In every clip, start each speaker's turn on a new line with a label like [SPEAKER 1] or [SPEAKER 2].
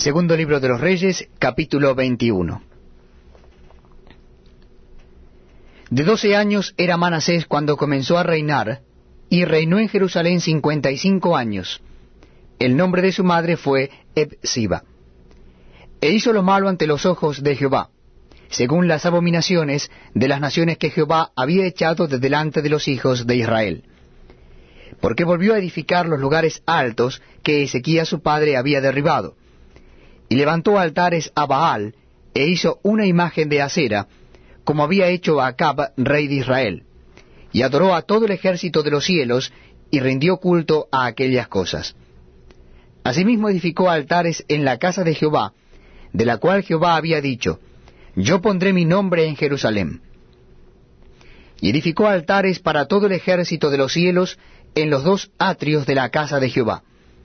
[SPEAKER 1] Segundo libro de los Reyes, capítulo 21. De 12 años era Manasés cuando comenzó a reinar, y reinó en Jerusalén 55 años. El nombre de su madre fue Hepsiba. E hizo lo malo ante los ojos de Jehová, según las abominaciones de las naciones que Jehová había echado de delante de los hijos de Israel. Porque volvió a edificar los lugares altos que Ezequías su padre había derribado, y levantó altares a Baal, e hizo una imagen de acera, como había hecho Acab, rey de Israel, y adoró a todo el ejército de los cielos, y rindió culto a aquellas cosas. Asimismo edificó altares en la casa de Jehová, de la cual Jehová había dicho, Yo pondré mi nombre en Jerusalén. Y edificó altares para todo el ejército de los cielos en los 2 atrios de la casa de Jehová.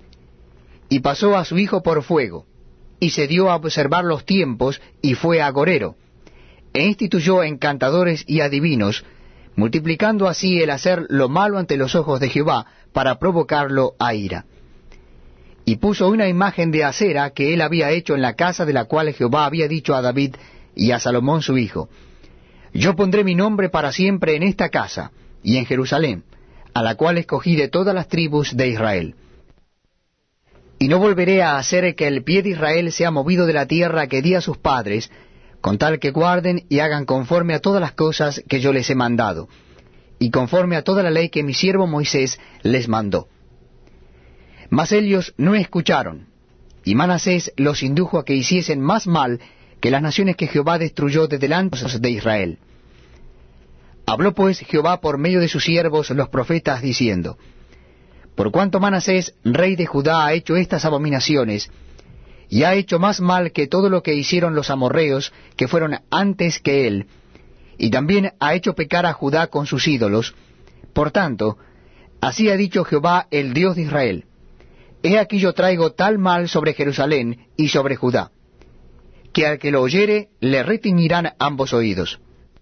[SPEAKER 1] Y pasó a su hijo por fuego, y se dio a observar los tiempos, y fue agorero, e instituyó encantadores y adivinos, multiplicando así el hacer lo malo ante los ojos de Jehová, para provocarlo a ira. Y puso una imagen de acera que él había hecho en la casa de la cual Jehová había dicho a David y a Salomón su hijo, Yo pondré mi nombre para siempre en esta casa, y en Jerusalén, a la cual escogí de todas las tribus de Israel. Y no volveré a hacer que el pie de Israel sea movido de la tierra que di a sus padres, con tal que guarden y hagan conforme a todas las cosas que yo les he mandado, y conforme a toda la ley que mi siervo Moisés les mandó. Mas ellos no escucharon, y Manasés los indujo a que hiciesen más mal que las naciones que Jehová destruyó de delante de Israel. Habló pues Jehová por medio de sus siervos los profetas, diciendo, Por cuanto Manasés, rey de Judá, ha hecho estas abominaciones, y ha hecho más mal que todo lo que hicieron los amorreos, que fueron antes que él, y también ha hecho pecar a Judá con sus ídolos, por tanto, así ha dicho Jehová, el Dios de Israel, He aquí yo traigo tal mal sobre Jerusalén y sobre Judá, que al que lo oyere le retiñirán ambos oídos.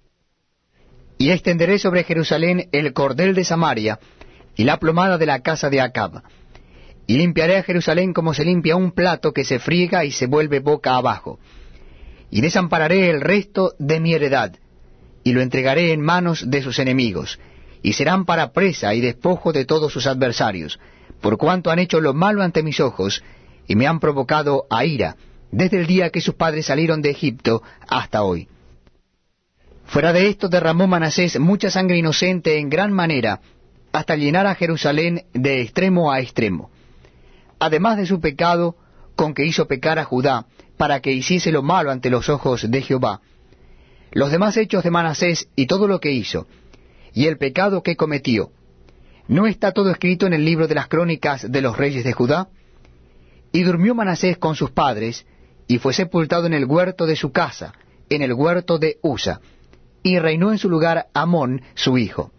[SPEAKER 1] Y extenderé sobre Jerusalén el cordel de Samaria, y la plomada de la casa de Acab. Y limpiaré a Jerusalén como se limpia un plato que se friega y se vuelve boca abajo. Y desampararé el resto de mi heredad, y lo entregaré en manos de sus enemigos, y serán para presa y despojo de todos sus adversarios, por cuanto han hecho lo malo ante mis ojos, y me han provocado a ira, desde el día que sus padres salieron de Egipto hasta hoy. Fuera de esto derramó Manasés mucha sangre inocente en gran manera, hasta llenar a Jerusalén de extremo a extremo. Además de su pecado, con que hizo pecar a Judá, para que hiciese lo malo ante los ojos de Jehová, los demás hechos de Manasés y todo lo que hizo, y el pecado que cometió, ¿no está todo escrito en el libro de las crónicas de los reyes de Judá? Y durmió Manasés con sus padres, y fue sepultado en el huerto de su casa, en el huerto de Usa, y reinó en su lugar Amón su hijo.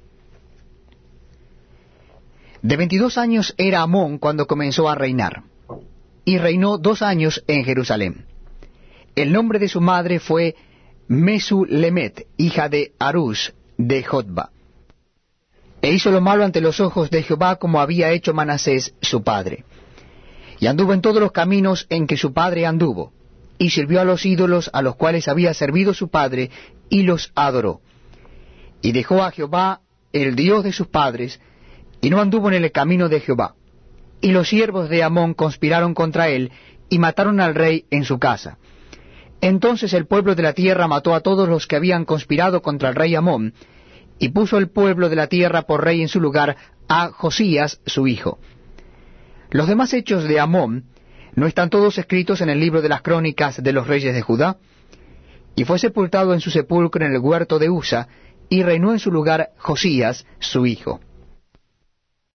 [SPEAKER 1] De 22 años era Amón cuando comenzó a reinar, y reinó 2 años en Jerusalén. El nombre de su madre fue Mesulemet, hija de Harús de Jotba. E hizo lo malo ante los ojos de Jehová como había hecho Manasés su padre. Y anduvo en todos los caminos en que su padre anduvo, y sirvió a los ídolos a los cuales había servido su padre, y los adoró. Y dejó a Jehová, el Dios de sus padres, y no anduvo en el camino de Jehová. Y los siervos de Amón conspiraron contra él, y mataron al rey en su casa. Entonces el pueblo de la tierra mató a todos los que habían conspirado contra el rey Amón, y puso el pueblo de la tierra por rey en su lugar a Josías su hijo. Los demás hechos de Amón, ¿no están todos escritos en el libro de las crónicas de los reyes de Judá? Y fue sepultado en su sepulcro en el huerto de Usa, y reinó en su lugar Josías su hijo.